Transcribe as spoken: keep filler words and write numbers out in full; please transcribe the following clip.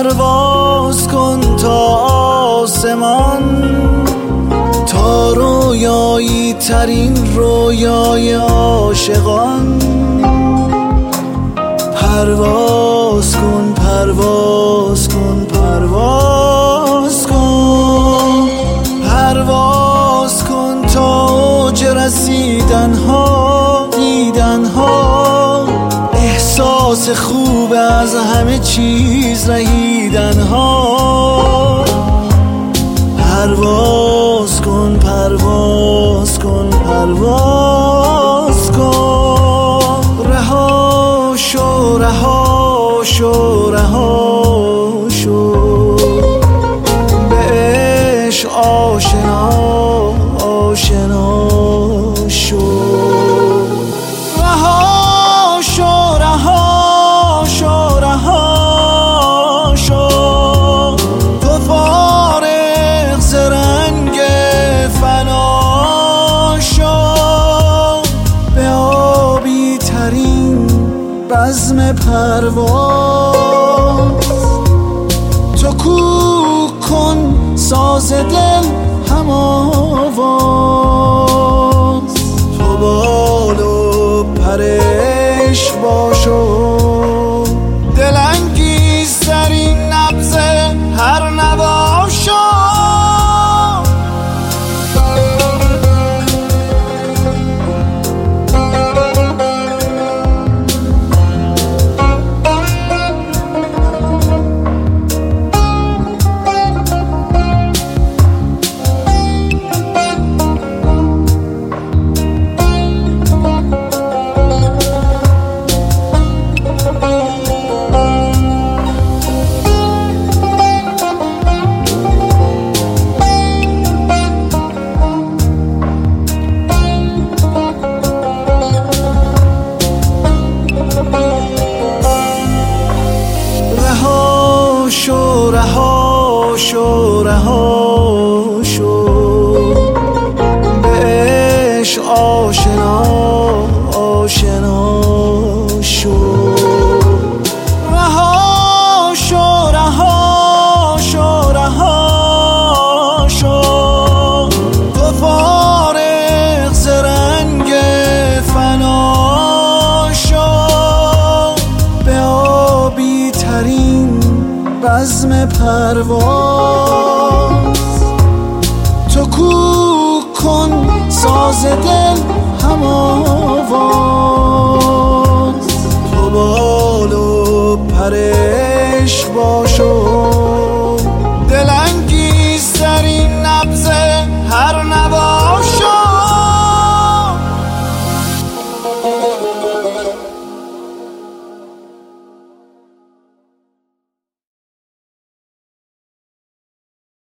پرواز کن تا آسمان، تا رویایی ترین رویای عاشقان. پرواز کن پرواز کن پرواز کن، پرواز کن تا اوج رسیدن ها، دیدن ها، احساس خوب از همه چیز رهیدن ها. پرواز کن پرواز کن پرواز کن، رها شو رها شو رها شو، به عشق آشنا آشنا شو. رها شو رها شو رها شو، تو فارغ ز رنگ فنا شو، به آبی ترین بزم پرواز. تو کوک کن ساز دل هم آواز، تو بال و پرش باشو، دلانگیز ترین نبض هر نوا شو. شو رها شو رها شو، به عشق آشنا آشنا شو. رها شو رها شو رها شو، تو فارغ ز رنگ فنا شو، به آبی ترین بزم پرواز.